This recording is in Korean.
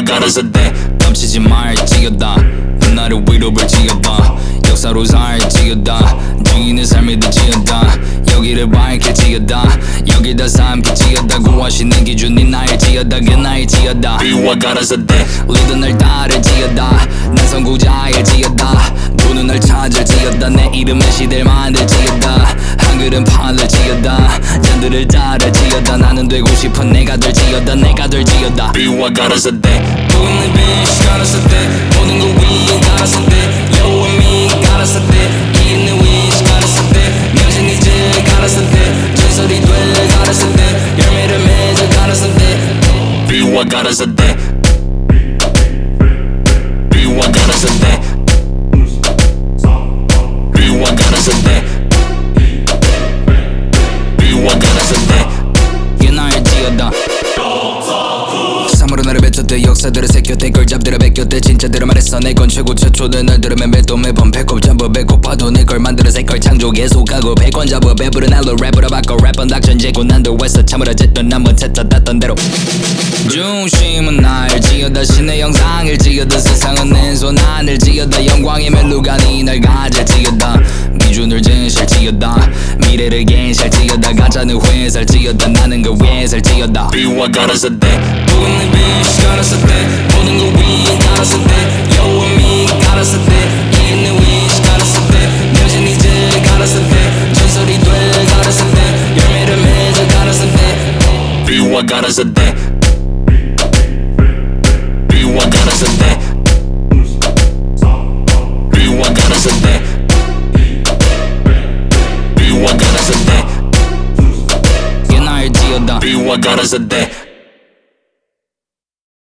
가라사 대 깜치지 말지어다 나를 위로 불지어다 역사로 살지어다 증인의 삶이 되지어다 여기를 밝힐지어다 여기다 삼킬지어다 구하시는 기준이 나일지어다 그 나일지어다 비와 가라사 대 리더 날 따를지어다 난 선구자일지어다 돈은 날 찾을지어다 내 이름은 시대를 만들지어다 한글은 팔을지어다 잔들을 따를지어다 나는 되고 싶은 내가 될지어다 내가 될지어다 비와 가라사 대 모든 빛이 가라사 대 모든 거 위에 가라사 대 You and me 가라사 대 있는 위시 가라사 대 명신 이제 가라사 대 전설이 돼 가라사 대 열매를 맺어 가라사 대 비와 가라사 대 비와 가라사 대 비와 가라사 대 비와 가라사 대 옛날지어다 참으로 나를 뱉었대 역사들을 새겼대 걸 잡들어 베꼈대 진짜대로 말했어 내 건 최고 최초대 날 들으면 매도 매번 배꼽 잡아 배고파도 내 걸 만들어 새걸 창조 계속하고 백권 잡아 배부른 알로 랩으로 바꿔 랩은 닥션 제고 난도 했어 참으로 짓던 난 못했다 땄던 대로 중심은 날 지어다 신의 영상을 지어다 세상은 내 손 안을 지어다 영광의 멜로가니 날 가질지어다 기준을 진실지어다 미래를 괜실지어다 가짜는 회살지어다 나는 그 회살지어다 비와 가라사 대 모든 빛이 가라사 대 모든 거 위에 가라사 대 You and me 가라사 대 있는 위시 가라사 대 명신 이제 가라사 대 전설이 돼 가라사 대 열매를 맺어 가라사 대 비와 가라사 대 비와 가라사 대 비와 가라사 대 비와 가라사 대 옛날지어다 비와 가라사 대